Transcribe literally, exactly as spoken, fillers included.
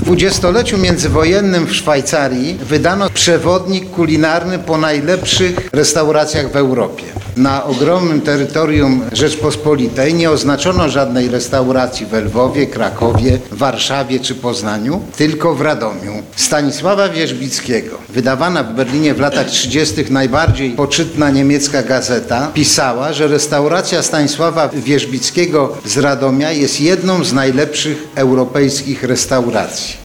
dwudziestoleciu międzywojennym w Szwajcarii wydano przewodnik kulinarny po najlepszych restauracjach w Europie. Na ogromnym terytorium Rzeczpospolitej nie oznaczono żadnej restauracji w Lwowie, Krakowie, Warszawie czy Poznaniu, tylko w Radomiu. Stanisława Wierzbickiego, wydawana w Berlinie w latach trzydziestych najbardziej poczytna niemiecka gazeta, pisała, że restauracja Stanisława Wierzbickiego z Radomia jest jedną z najlepszych europejskich restauracji.